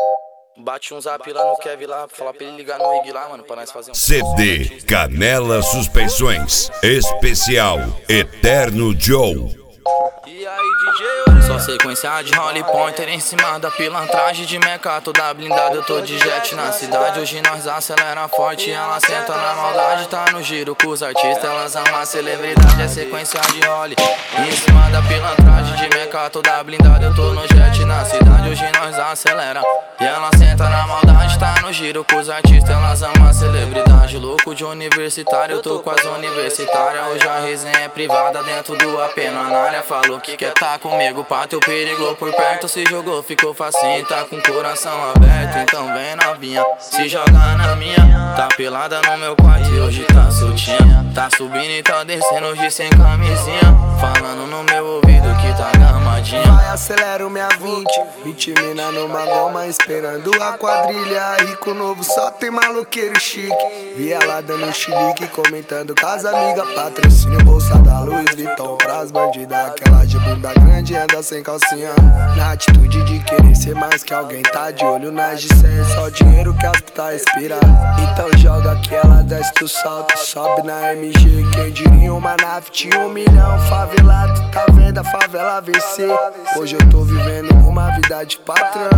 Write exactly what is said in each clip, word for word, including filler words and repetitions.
Bate um zap lá no Kevin lá, falar pra ele ligar no Ig lá, mano, pra nós fazer um C D Canela Suspensões Especial Eterno Joe. E aí, D J? Só sequência de Holly Pointer em cima da pilantragem de meca, toda blindada, eu tô de jet na cidade. Hoje nós acelera forte, ela senta na maldade, tá no giro com os artistas, elas amam a celebridade. É sequência de Holly em cima da pilantragem de meca, toda blindada, eu tô no jet na cidade. Hoje nós acelera e ela senta na maldade, tá no giro com os artistas, elas amam a celebridade. Louco de universitário, eu tô com as universitárias. Hoje a resenha é privada dentro do A P na área. Falou que quer tá comigo, pá, teu perigo por perto. Se jogou, ficou facinho, tá com o coração aberto. Então vem novinha, se joga na minha. Tá pelada no meu quarto e hoje tá soltinha. Tá subindo e tá descendo hoje sem camisinha. Falando no meu ouvido que tá gamadinha. Vai, acelera o minha vinte, vinte mina numa goma esperando a quadrilha. Rico novo, só tem maloqueiro chique. Vi ela dando chilique, comentando com as amigas. Patrocínio, bolsa da Louis Vuitton pras bandidas. Aquela de bunda grande anda sem calcinha. Na atitude de querer ser mais que alguém, tá de olho nas de cem. Só dinheiro que as puta respira. Então joga que ela desce do salto, sobe na M G. Quem diria uma nave tinha um milhão. Favelado, tá vendo a favela vencer. Hoje eu tô vivendo uma vida de patrão.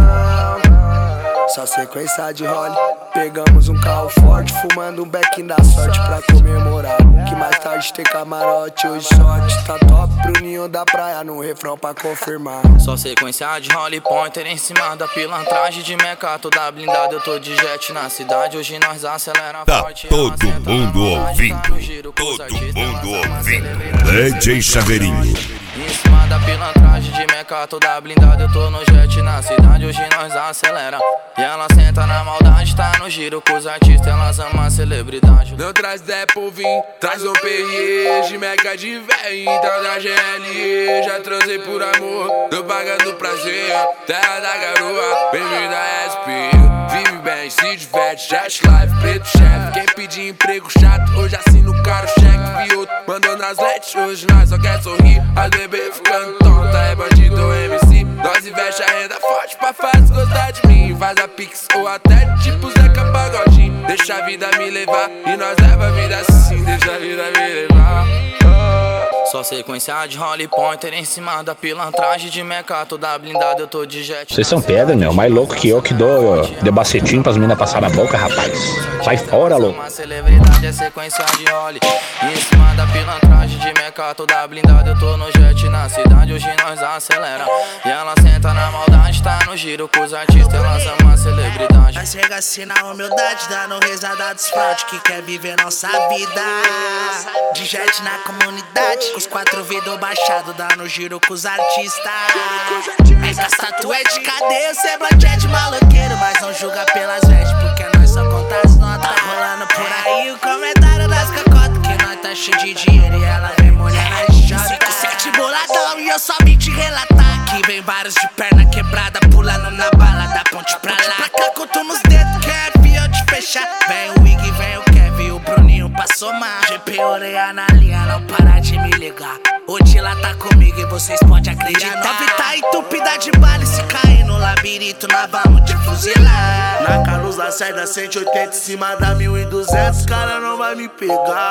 Só sequência de role. Pegamos um carro forte, fumando um beck da sorte pra comemorar. Que mais tarde tem camarote, hoje sorte. Tá top pro ninho da praia, no refrão pra confirmar. Só sequência de Holly Pointer em cima da pilantragem de meca, toda blindada, eu tô de jet na cidade. Hoje nós acelera tá forte. Todo mundo ouvindo, todo mundo ouvindo. D J Chaveirinho. Em cima da pilantragem de meca, toda blindada, eu tô no jet na cidade. Hoje nós acelera e ela senta na maldade, tá no giro com os artistas, elas amam a celebridade. Não traz Depo, vim, traz o P R E, de meca de véi, então da G L E. Já transei por amor, tô pagando prazer, terra da garoa, bem-vindo a S P. Vive bem, se diverte, jet life, preto chefe. Quem pedir emprego chato, hoje assina o caro cheque. Vi outro, mandou nas lets, hoje nós só quer sorrir. As bebê ficando tonta, é bandido ou M C. Nós investe a renda forte pra faz gostar de mim. Faz a pix ou até tipo Zeca Pagodinho. Deixa a vida me levar e nós leva a vida assim. Deixa a vida me levar. Só sequência de Holly Pointer em cima da pilantragem de meca, toda blindada, eu tô de jet. Vocês são pedra, meu, mais louco que eu que dou de bacetinho pras minas passar na boca, rapaz. Sai fora, louco. Uma celebridade é sequência de Holly em cima da pilantragem de meca, toda blindada, eu tô no jet na cidade. Hoje nós acelera e ela senta na maldade, tá no giro com os artistas, elas amam a celebridade. Nós chega assim na humildade, dando risada dos fraude que quer viver nossa vida. De jet na comunidade, os quatro vidros baixados, dando giro com os artistas. Mas as tatuas de cadeia, o semblante é de maloqueiro, mas não julga pelas vestes, porque nós só conta as notas. Tá rolando por aí o comentário das cacotas, que nós tá cheio de dinheiro e ela vem mulher na jota. cinco sete boladão e eu só vim te relatar que vem vários de perna quebrada, pulando na bala da ponte pra lá. Pra cá, conto nos dedos, quer vir eu te fechar. Vem o Ig, vem o Kevin, o Bruninho pra somar. G P orelha na linha, não para de me ligar. O Dila tá comigo e vocês podem acreditar. Nove tá entupida de bala e se cair no labirinto nós vamos te fuzilar. Na Carlos Lacerda cento e oitenta em cima da mil e duzentos, cara não vai me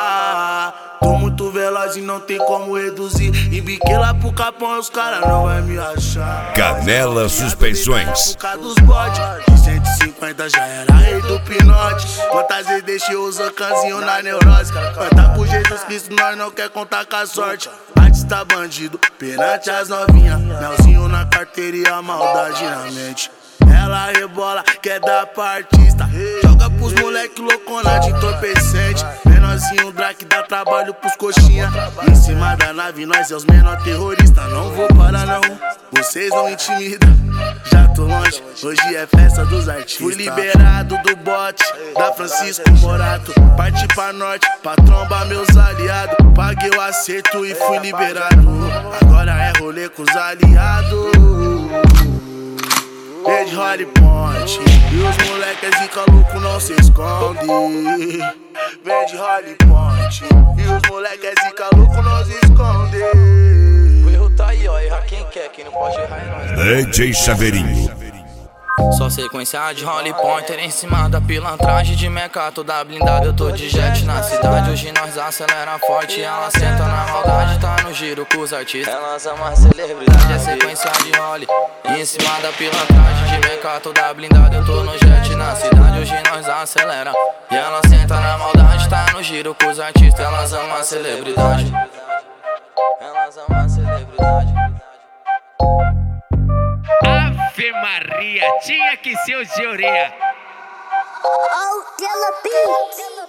pegar. Tô muito veloz e não tem como reduzir. E biquei lá pro Capão, os caras não vai me achar. Canela Suspensões. Por causa dos bodes, de cento e cinquenta já era rei do pinote. Quantas vezes deixei os ancanzinhos na neurose. Mas tá com Jesus Cristo, nós não quer contar com a sorte. Artista bandido, perante as novinhas. Melzinho na carteira e a maldade na mente. Ela rebola, quer dar pra artista. Joga pros moleque loucona de entorpecente. Menorzinho Drake dá trabalho pros coxinha. Em cima da nave nós é os menor terroristas. Não vou parar não, vocês não intimidam. Já tô longe, hoje é festa dos artistas. Fui liberado do bote da Francisco Morato. Parti pra norte, pra trombar meus aliados. Paguei o acerto e fui liberado. Agora é rolê com os aliados. Rede Holly Ponte e os moleques zica louco não se esconde. Vem de Holly Ponte e os moleques zica louco não se esconde. O erro tá aí, ó, erra quem quer, quem não pode errar é nós. D J Chaveirinho. Só sequência de Holly Pointer em cima da pilantragem de meca toda blindada. Eu tô de jet na cidade, hoje nós acelera forte. Ela senta na maldade, tá no giro com os artistas. Elas amam a celebridade, é sequência de Holly. E em cima da pilantragem de meca toda blindada. Eu tô no jet na cidade, hoje nós acelera. E ela senta na maldade, tá no giro com os artistas. Elas amam a celebridade. Elas amam a celebridade. Ave Maria, tinha que ser o Georia. Oh, Della Beats.